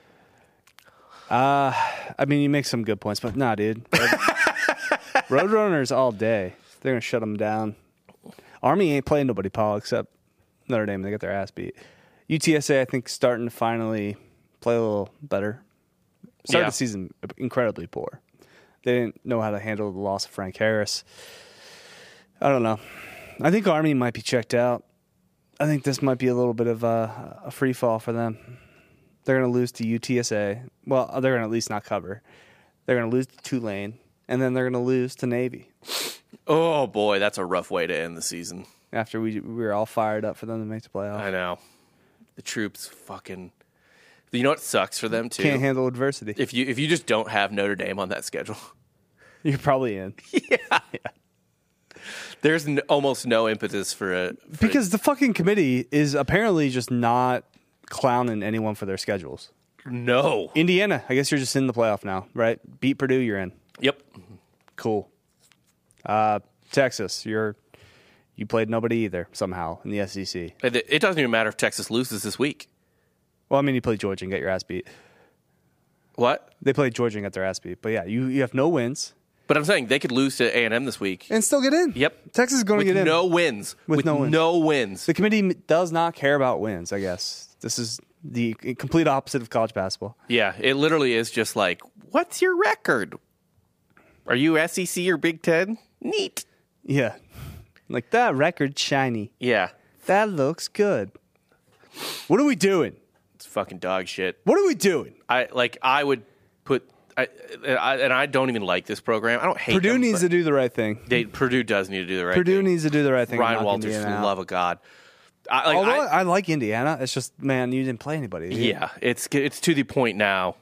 Uh, I mean, you make some good points, but nah, dude. Roadrunners all day. They're going to shut them down. Army ain't playing nobody, Paul, except Notre Dame. They got their ass beat. U T S A, I think, starting to finally play a little better. Started Yeah. the season incredibly poor. They didn't know how to handle the loss of Frank Harris. I don't know. I think Army might be checked out. I think this might be a little bit of a, a free fall for them. They're going to lose to U T S A. Well, they're going to at least not cover. They're going to lose to Tulane, and then they're going to lose to Navy. Oh, boy, that's a rough way to end the season. After we we were all fired up for them to make the playoff. I know. The troops fucking... You know what sucks for them, too? Can't handle adversity. If you if you just don't have Notre Dame on that schedule. You're probably in. There's n- almost no impetus for a... For Because the fucking committee is apparently just not clowning anyone for their schedules. No. Indiana, I guess you're just in the playoff now, right? Beat Purdue, you're in. Yep. Cool. Uh, Texas, you're you played nobody either somehow in the S E C. It it doesn't even matter if Texas loses this week. Well, I mean, you played Georgia and got your ass beat. What? They played Georgia and got their ass beat. But yeah, you, you have no wins. But I'm saying they could lose to A and M this week. And still get in. Yep. Texas is going With to get in. no wins. With With no wins. no wins. The committee m- does not care about wins, I guess. This is the complete opposite of college basketball. Yeah, it literally is just like, what's your record? Are you S E C or Big Ten? Neat. Yeah. Like, that record's shiny. Yeah, That looks good. What are we doing? it's fucking dog shit. What are we doing? I like. I would put. I, I and I don't even like this program. I don't hate. Purdue them, needs but to do the right thing. They, Purdue does need to do the right. Purdue thing. needs to do the right thing. and Ryan knock Walters, for Indiana the out. love of God. I, like, Although I, I, like Indiana, it's just, man, you didn't play anybody. yeah, it's it's to the point now.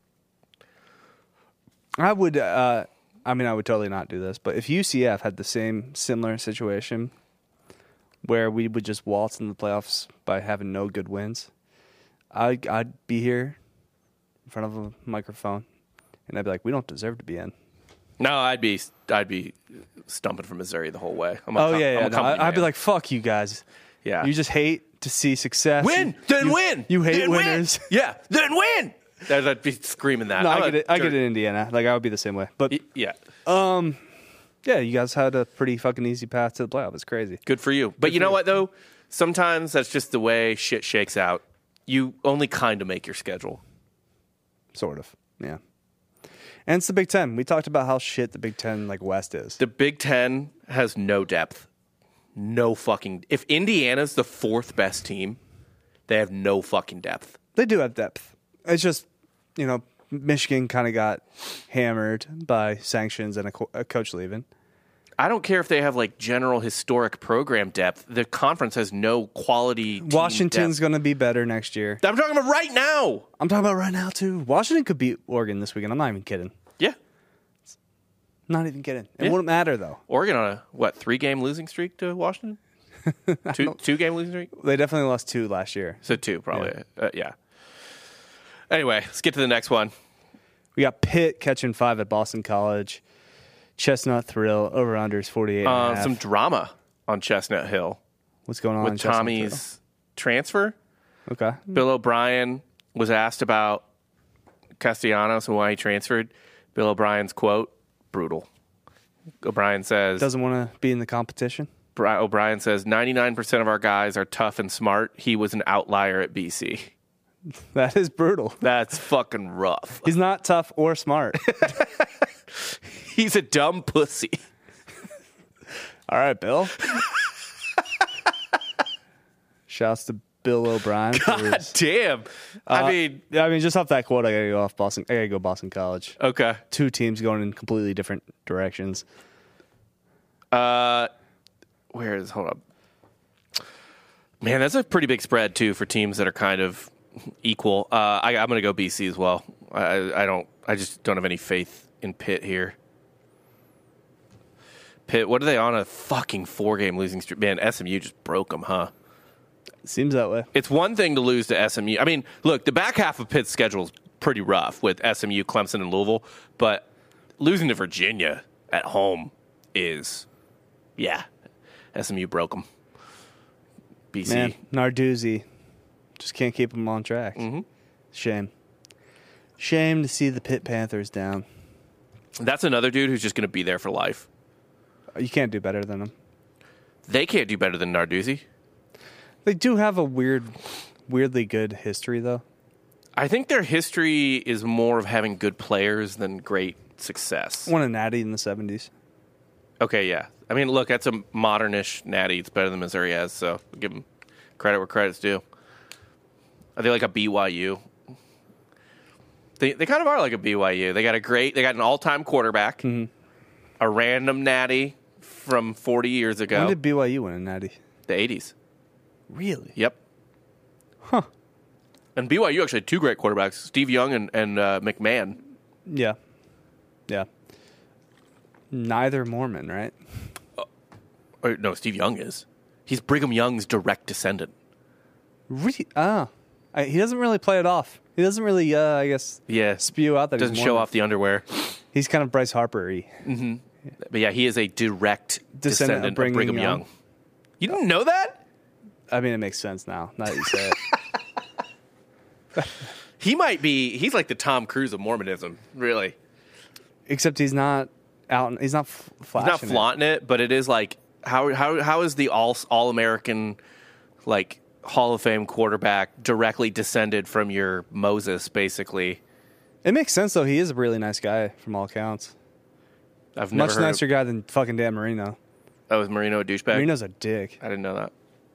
I would, uh, I mean, I would totally not do this, but if U C F had the same similar situation where we would just waltz in the playoffs by having no good wins, I'd, I'd be here in front of a microphone and I'd be like, we don't deserve to be in. No, I'd be I'd be stumping from Missouri the whole way. I'm a Oh, com- yeah, I'm yeah. a No, company I- I'd be man. like, fuck you guys. yeah, You just hate to see success. win, You- then you- win. You hate then winners. Win. Yeah, then win. I'd I'd be screaming that. No, I'm I a get it. I get jerk. it in Indiana. Like, I would be the same way. But, Y- Yeah, yeah, you guys had a pretty fucking easy path to the playoff. It's crazy. good for you. But you know what though? Sometimes that's just the way shit shakes out. You only kind of make your schedule. Sort of. Yeah. And it's the Big Ten. We talked about how shit the Big Ten, like, West is. The Big Ten has no depth. No fucking. If Indiana's the fourth best team, they have no fucking depth. They do have depth. It's just, you know, Michigan kind of got hammered by sanctions and a, co- a coach leaving. I don't care if they have like general historic program depth. The conference has no quality. Team Washington's depth. going to be better next year. I'm talking about right now. I'm talking about right now, too. Washington could beat Oregon this weekend. I'm not even kidding. Yeah, Not even kidding. It Yeah. wouldn't matter, though. Oregon on a what three game losing streak to Washington? two two game losing streak. They definitely lost two last year. So two probably. Yeah. Uh, yeah. Anyway, let's get to the next one. We got Pitt catching five at Boston College. Chestnut Thrill, over-unders forty-eight and a Uh, half. some drama on Chestnut Hill What's going on in with Chestnut Tommy's transfer. Thrill? Okay. Bill O'Brien was asked about Castellanos and why he transferred. Bill O'Brien's quote, brutal. O'Brien says, Doesn't want to be in the competition. Bri- O'Brien says, ninety-nine percent of our guys are tough and smart. He was an outlier at B C. That is brutal. That's fucking rough. He's not tough or smart. He's a dumb pussy. All right, Bill. Shouts to Bill O'Brien. for God his- damn. I Uh, mean, yeah, I mean, just off that quote, I gotta go off Boston. I gotta go Boston College. okay. Two teams going in completely different directions. Uh, where is, hold up. Man, that's a pretty big spread, too, for teams that are kind of equal. Uh, I, I'm going to go B C as well. I, I don't, I just don't have any faith in Pitt here. Pitt, what are they on a fucking four game losing streak? Man, S M U just broke them, huh? Seems that way. It's one thing to lose to S M U. I mean, look, the back half of Pitt's schedule is pretty rough with S M U, Clemson, and Louisville, but losing to Virginia at home is, yeah, S M U broke them. B C. Man, Narduzzi just can't keep them on track. Mm-hmm. Shame. Shame to see the Pitt Panthers down. That's another dude who's just going to be there for life. You can't do better than them. They can't do better than Narduzzi. They do have a weird, weirdly good history, though. I think their history is more of having good players than great success. Won a natty in the seventies. Okay, yeah. I mean, look, that's a modernish natty. It's better than Missouri has, so I'll give them credit where credit's due. Are they like a B Y U? They they kind of are like a B Y U. They got a great, they got an all-time quarterback, Mm-hmm. a random natty from forty years ago. When did B Y U win a natty? The eighties. Really? Yep. Huh. And B Y U actually had two great quarterbacks, Steve Young and, and uh, McMahon. Yeah. Yeah. Neither Mormon, right? Or, no, Steve Young is. He's Brigham Young's direct descendant. Really? Ah. I, he doesn't really play it off. He doesn't really, uh, I guess, Yeah. spew out that Doesn't he's show Mormon. off the underwear. He's kind of Bryce Harper-y. But yeah, he is a direct Descendant descendant, of of Brigham Brigham Young. Young. You didn't know that? I mean, it makes sense now, now that you say it. He might be, he's like the Tom Cruise of Mormonism, really. Except he's not out, he's not f- He's flashing not flaunting it. but it is like, how how how is the all all-American, like, Hall of Fame quarterback directly descended from your Moses, basically? it. It makes sense, though. He is a really nice guy from all accounts. I've never Much heard nicer of, guy than fucking Dan Marino. that was Marino a douchebag? Marino's a dick. I didn't know that.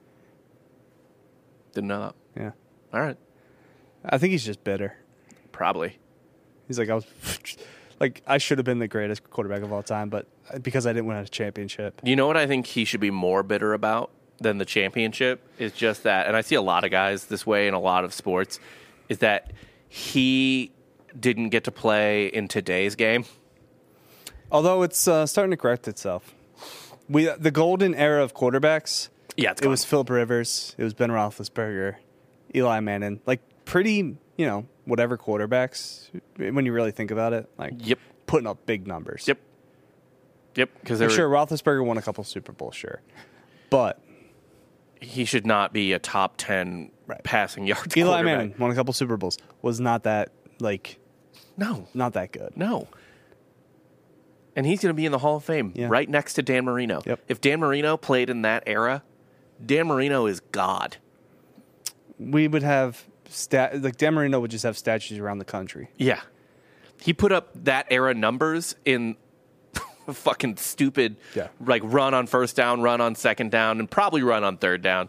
Didn't know that. Yeah. All right. I think he's just bitter. Probably. He's like, I was, like, I should have been the greatest quarterback of all time, but because I didn't win a championship. You know what I think he should be more bitter about than the championship is just that, and I see a lot of guys this way in a lot of sports, is that he didn't get to play in today's game. Although it's uh, starting to correct itself. We the golden era of quarterbacks. Yeah, it's it was Philip Rivers. It was Ben Roethlisberger, Eli Manning. Like pretty, you know, whatever quarterbacks. When you really think about it, like Yep. putting up big numbers. Yep. Yep. Because And sure, Roethlisberger won a couple Super Bowls, sure, but he should not be a top ten Right. passing yards. Eli quarterback. Manning won a couple Super Bowls. Was not that like No, not that good. no. And he's going to be in the Hall of Fame Yeah. right next to Dan Marino. Yep. If Dan Marino played in that era, Dan Marino is God. We would have stat like Dan Marino would just have statues around the country. Yeah. He put up that era numbers in fucking stupid, Yeah. like run on first down, run on second down, and probably run on third down.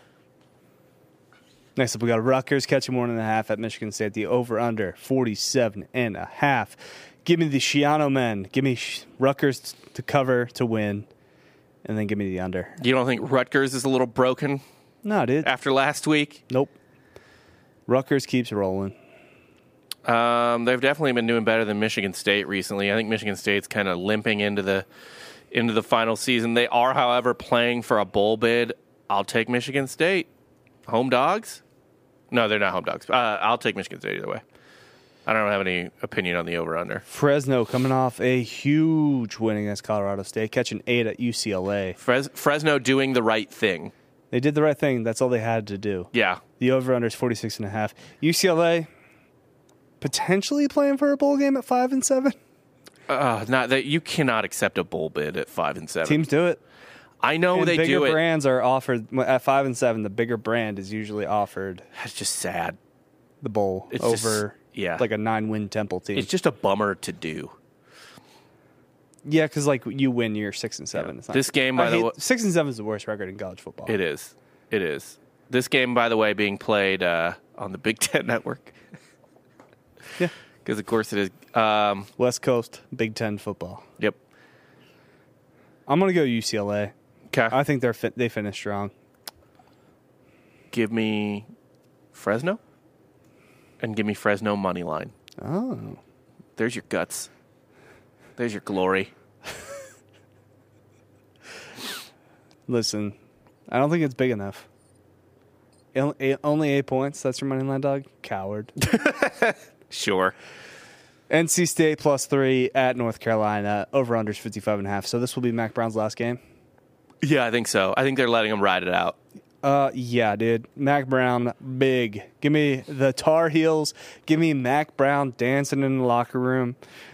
Next up, we got Rutgers catching one and a half at Michigan State. The over-under, forty-seven and a half. Give me the Shiano men. Give me Sh- Rutgers to cover, to win, and then give me the under. You don't think Rutgers is a little broken No, dude. after last week? Nope. Rutgers keeps rolling. Um, they've definitely been doing better than Michigan State recently. I think Michigan State's kind of limping into the into the final season. They are, however, playing for a bowl bid. I'll take Michigan State. Home dogs? No, they're not home dogs. Uh, I'll take Michigan State either way. I don't have any opinion on the over-under. Fresno coming off a huge win against Colorado State, catching eight at U C L A. Fres- Fresno doing the right thing. They did the right thing. That's all they had to do. Yeah. The over-under is forty-six and a half. U C L A potentially playing for a bowl game at five and seven. Uh, not that you cannot accept a bowl bid at five and seven. Teams do it. I know And they bigger do it. brands are offered at five and seven. The bigger brand is usually offered That's just sad. the bowl It's over just- yeah. like a nine-win Temple team. It's just a bummer to do. yeah, because like you win, you're six and seven. Yeah. It's not- This game, I by the hate- way- six and seven is the worst record in college football. It is. It is. This game, by the way, being played uh, on the Big Ten Network. Yeah, Because, of course, it is. Um, West Coast Big Ten football. yep. I'm gonna go U C L A. Okay. I think they're fi- they finished strong. Give me Fresno. And give me Fresno money line. Oh, There's your guts. There's your glory. listen, I don't think it's big enough. El- a- Only eight points. That's your money line, dog. Coward. Sure. N C State plus three at North Carolina. Over unders fifty-five and a half. So this will be Mac Brown's last game. Yeah, I think so. I think they're letting him ride it out. Uh, yeah, dude. Mac Brown, big. Give me the Tar Heels. Give me Mac Brown dancing in the locker room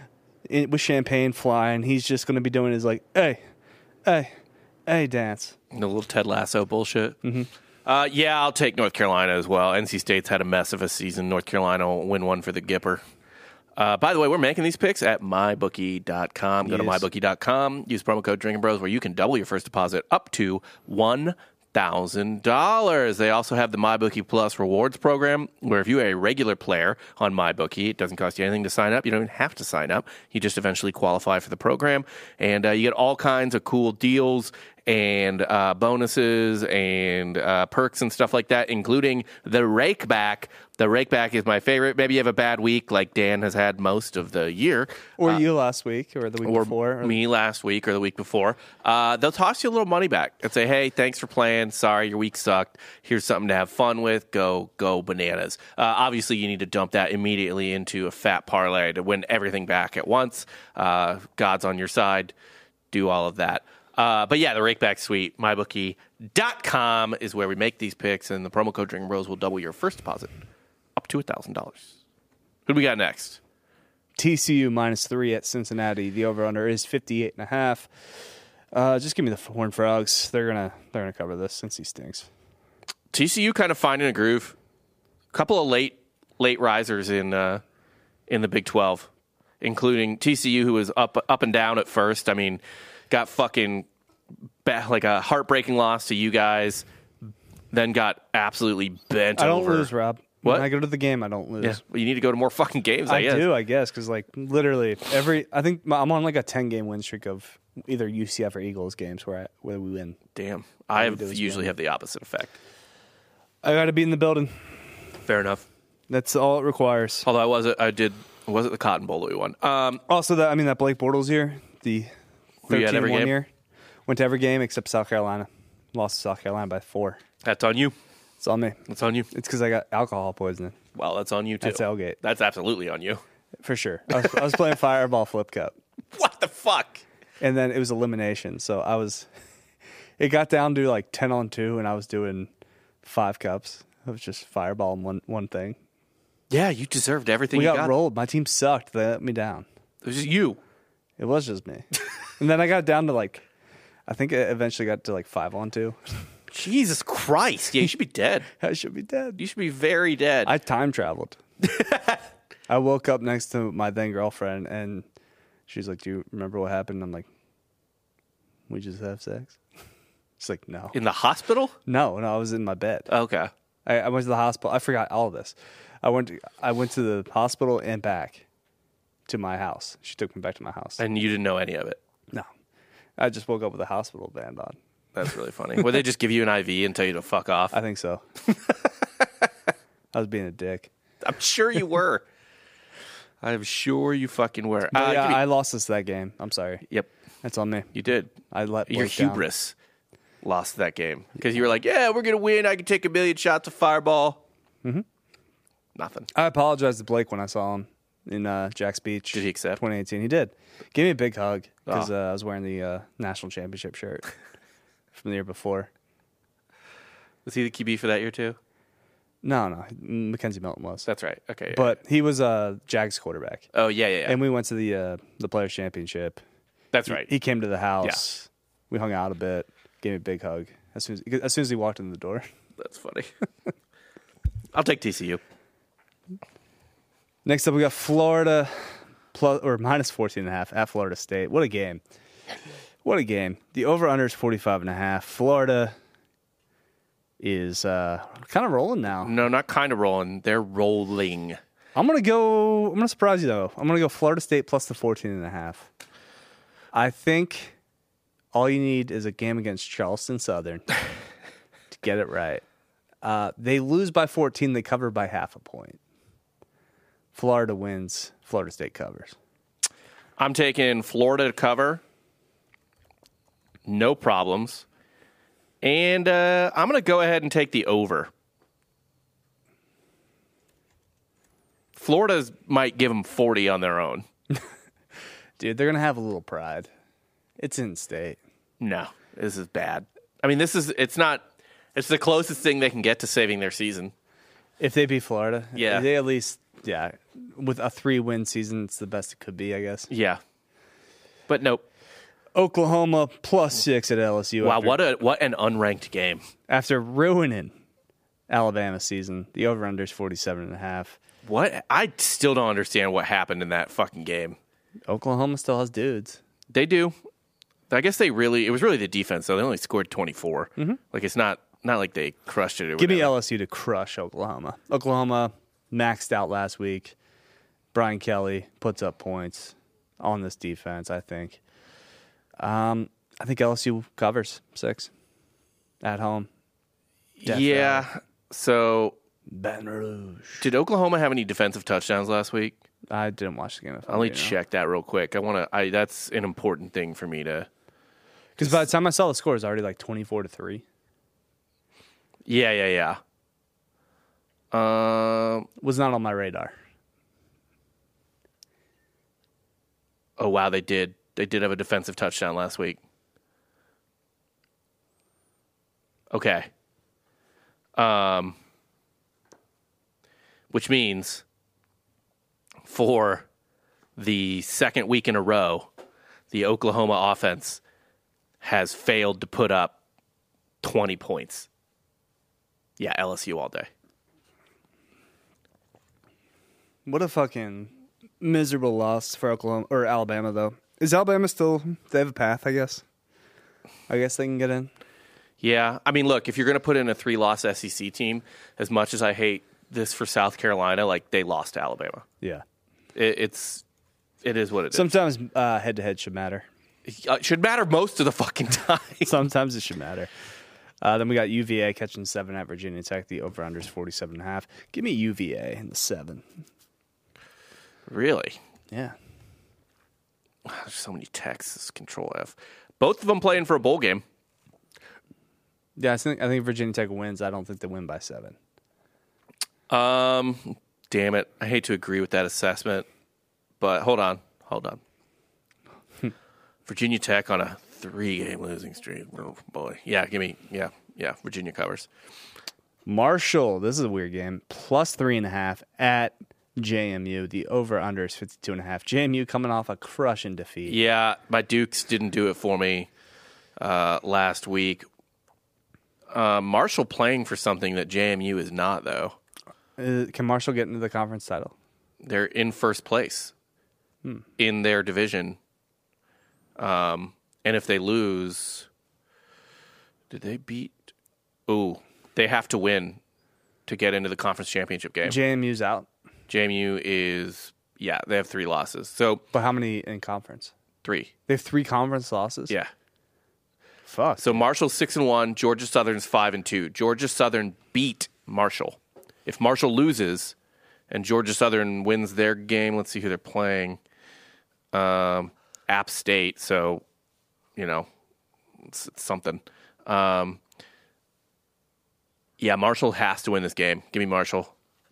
in, with champagne flying. He's just going to be doing his like, hey, hey, hey, dance. The little Ted Lasso bullshit. Mm-hmm. Uh, yeah, I'll take North Carolina as well. N C State's had a mess of a season. North Carolina will win one for the Gipper. Uh, by the way, we're making these picks at my bookie dot com. Go to Yes. my bookie dot com. Use promo code Drinking Bros, where you can double your first deposit up to one thousand dollars. They also have the MyBookie Plus rewards program, where if you are a regular player on MyBookie, it doesn't cost you anything to sign up. You don't even have to sign up. You just eventually qualify for the program, and uh, you get all kinds of cool deals and uh, bonuses and uh, perks and stuff like that, including the Rakeback. The Rakeback is my favorite. Maybe you have a bad week like Dan has had most of the year. Or Uh, you last week or the week or before. Or me last week or the week before. Uh, they'll toss you a little money back and say, hey, thanks for playing. Sorry, your week sucked. Here's something to have fun with. Go, go bananas. Uh, obviously, you need to dump that immediately into a fat parlay to win everything back at once. Uh, God's on your side. Do all of that. Uh, but yeah, the Rakeback Suite, my bookie dot com is where we make these picks, and the promo code Drinking Bros will double your first deposit up to one thousand dollars. Who do we got next? T C U minus three at Cincinnati. The over-under is fifty-eight and a half. Uh, just give me the Horned Frogs. They're gonna they're gonna cover this since he stinks. T C U kind of finding a groove. A couple of late late risers in uh, in the Big twelve, including T C U, who was up up and down at first. I mean, got fucking ba- like a heartbreaking loss to you guys, then got absolutely bent I don't over. lose, Rob. What? When I go to the game, I don't lose. Yeah, well, you need to go to more fucking games. I, I guess. do, I guess, because like literally every, I think my, I'm on like a ten game win streak of either U C F or Eagles games where I, where we win. Damn, I do is usually win. have the opposite effect. I got to be in the building. Fair enough. That's all it requires. Although I was I did was it the Cotton Bowl that we won? Um, Also, that I mean that Blake Bortles year, the Were you at thirteen every one game? year, went to every game except South Carolina. Lost to South Carolina by four. that's on you. It's on me. That's on you. It's because I got alcohol poisoning Well, that's on you too. at tailgate That's absolutely on you. for sure. I was, I was playing Fireball Flip Cup. What the fuck? And then it was elimination. So I was, it got down to like ten on two, and I was doing five cups of just Fireball and one, one thing. Yeah, you deserved everything We you got, got. rolled. My team sucked. They let me down. It was just you. It was just me. And then I got down to like, I think it eventually got to like five on two. Jesus Christ. Yeah, you should be dead. I should be dead. You should be very dead. I time traveled. I woke up next to my then girlfriend, and she's like, "Do you remember what happened?" I'm like, "We just have sex." She's like, "No, In the hospital? no, no." I was in my bed. Okay. I, I went to the hospital. I forgot all of this. I went. To, I went to the hospital and back to my house. She took me back to my house. And you didn't know any of it. no, I just woke up with a hospital band on. That's really funny. Would they just give you an I V and tell you to fuck off? I think so. I was being a dick. I'm sure you were. I'm sure you fucking were. But Uh, yeah, give me- I lost this that game. I'm sorry. Yep, That's on me. you did. I let Your Blake down. hubris lost that game because you were like, "Yeah, we're gonna win. I can take a million shots of Fireball." Mm-hmm. Nothing. I apologized to Blake when I saw him in uh, Jack's Beach. Did he accept? twenty eighteen. He did. Gave me a big hug because Oh. uh, I was wearing the uh, national championship shirt from the year before. Was he the Q B for that year too? No, no, Mackenzie Milton was. That's right. Okay. yeah, But he was uh, Jags quarterback, yeah. oh yeah, yeah, yeah. and we went to the uh, the Players Championship. That's right. He came to the house. We hung out a bit. Gave me a big hug as soon as, as soon as he walked in the door. That's funny. I'll take T C U. Next up, we got Florida plus or minus fourteen and a half at Florida State. What a game! What a game! The over under is forty-five and a half. Florida is uh, kind of rolling now. No, not kind of rolling. They're rolling. I'm gonna go. I'm gonna surprise you though. I'm gonna go Florida State plus the fourteen and a half. I think all you need is a game against Charleston Southern to get it right. Uh, they lose by fourteen. They cover by half a point. Florida wins. Florida State covers. I'm taking Florida to cover. No problems. And uh, I'm going to go ahead and take the over. Florida's might give them forty on their own. Dude, they're going to have a little pride. It's in state. No, this is bad. I mean, this is, it's not, it's the closest thing they can get to saving their season. If they beat Florida, Yeah. they at least, yeah, with a three-win season, it's the best it could be, I guess. Yeah. But nope. Oklahoma plus six at L S U. Wow, after, what a what an unranked game. after ruining Alabama season. The over-under is forty-seven and a half. What? I still don't understand what happened in that fucking game. Oklahoma still has dudes. They do. I guess they really, it was really the defense, though. They only scored twenty-four. Mm-hmm. Like, it's not not like they crushed it or Give me whatever. L S U to crush Oklahoma. Oklahoma maxed out last week. Brian Kelly puts up points on this defense, I think. Um, I think L S U covers six at home. Death Yeah. Valley. So, Baton Rouge. did Oklahoma have any defensive touchdowns last week? I didn't watch the game. I'll only check that real quick. I want to, I that's an important thing for me to. Because by the time I saw the score, it was already like twenty-four to three. Yeah, yeah, yeah. Um, Was not on my radar. oh, wow, they did. They did have a defensive touchdown last week. Okay. Um, which means for the second week in a row, the Oklahoma offense has failed to put up twenty points. Yeah, L S U all day. What a fucking miserable loss for Oklahoma or Alabama, though. Is Alabama still? They have a path, I guess. I guess they can get in. Yeah, I mean, look, if you're going to put in a three-loss S E C team, as much as I hate this for South Carolina, like they lost to Alabama. Yeah. It, it's it is what it is. Sometimes uh, head-to-head should matter. Uh, it should matter most of the fucking time. Sometimes it should matter. Uh, then we got U V A catching seven at Virginia Tech. The over-under is forty-seven and a half. Give me U V A in the seven. Really? Yeah. There's so many texts. Control F. Both of them playing for a bowl game. Yeah, I think I think Virginia Tech wins. I don't think they win by seven. Um, damn it. I hate to agree with that assessment, but hold on. Hold on. Virginia Tech on a three-game losing streak. Oh, boy. Yeah, give me, yeah, yeah, Virginia covers. Marshall, this is a weird game. Plus three and a half at J M U. The over-under is fifty-two and a half. J M U coming off a crushing defeat. Yeah, my Dukes didn't do it for me uh, last week. Uh, Marshall playing for something that J M U is not, though. Uh, can Marshall get into the conference title? They're in first place hmm. in their division. Um, and if they lose, did they beat? Ooh, they have to win to get into the conference championship game. J M U's out. J M U is, yeah, they have three losses. So But how many in conference? three. They have three conference losses? Yeah. Fuck. So Marshall's six and one. Georgia Southern's five and two. Georgia Southern beat Marshall. If Marshall loses and Georgia Southern wins their game, let's see who they're playing. Um, App State. So, you know, it's, it's something. Um, yeah, Marshall has to win this game. Give me Marshall.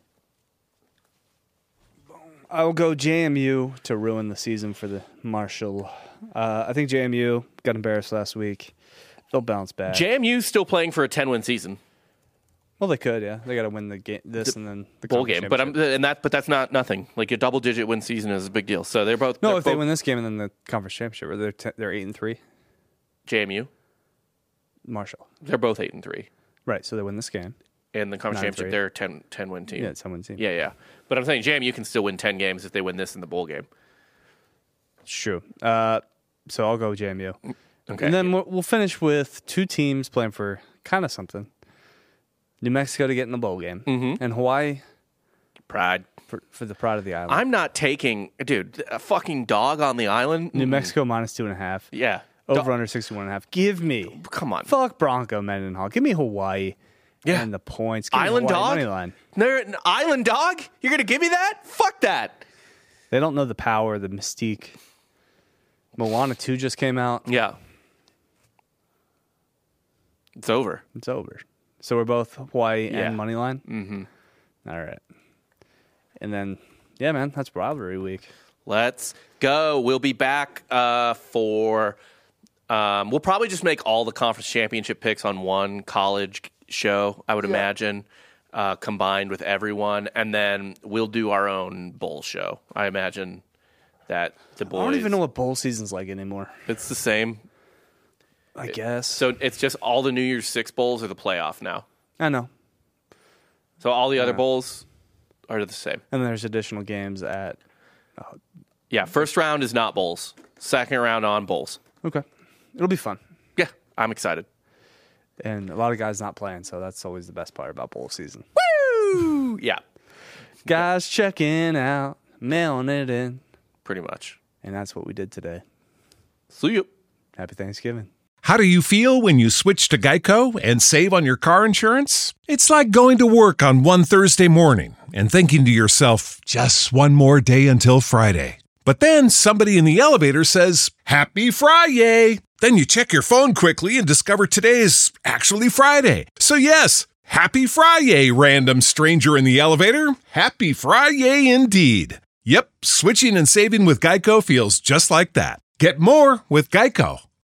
I'll go J M U to ruin the season for the Marshall. Uh, I think J M U got embarrassed last week. They'll bounce back. J M U's still playing for a ten-win season. Well, they could, yeah. They got to win the game, this, and then the Bowl conference game, but I'm championship. and that, but that's not nothing. Like a double-digit win season is a big deal. So they're both No, they're if they both- win this game and then the conference championship, or they're te- they're eight and three. J M U, Marshall, they're both eight and three. right? So they win this game. In the conference Nine and championship, three. they're a ten, ten-win team. Yeah, it's someone's team. Yeah, yeah. But I'm saying J M U can still win ten games if they win this in the bowl game. It's true. Uh, so I'll go J M U. Okay. And then we'll, we'll finish with two teams playing for kind of something. New Mexico to get in the bowl game, mm-hmm. and Hawaii Pride. for, for the pride of the island. I'm not taking, dude, a fucking dog on the island. New Mm. Mexico minus two and a half. Yeah. Over Do- under sixty-one and a half. Give me. Come on. Fuck Bronco Mendenhall. Give me Hawaii. Yeah. And the points. Give me Island Hawaii dog? money line. They're an island dog? You're going to give me that? Fuck that. They don't know the power, the mystique. Moana two just came out. Yeah. It's over. It's over. So we're both Hawaii Yeah. and money line? Mm-hmm. All right. And then Yeah, man, that's rivalry week. Let's go. We'll be back uh, for. Um, we'll probably just make all the conference championship picks on one college show, I would yeah. imagine, uh, combined with everyone. And then we'll do our own bowl show. I imagine that the boys. I don't even know what bowl season's like anymore. It's the same. I guess. So it's just all the New Year's Six bowls are the playoff now. I know. So all the other bowls are the same. And there's additional games at. Uh, yeah, first round is not bowls. Second round on bowls. Okay. It'll be fun. Yeah, I'm excited. And a lot of guys not playing, so that's always the best part about bowl season. Woo! Yeah. Guys checking out, mailing it in. Pretty much. And that's what we did today. See you. Happy Thanksgiving. How do you feel when you switch to Geico and save on your car insurance? It's like going to work on one Thursday morning and thinking to yourself, just one more day until Friday. But then somebody in the elevator says, Happy Friday! Then you check your phone quickly and discover today is actually Friday. So yes, Happy Friday, random stranger in the elevator. Happy Friday indeed. Yep, switching and saving with Geico feels just like that. Get more with Geico.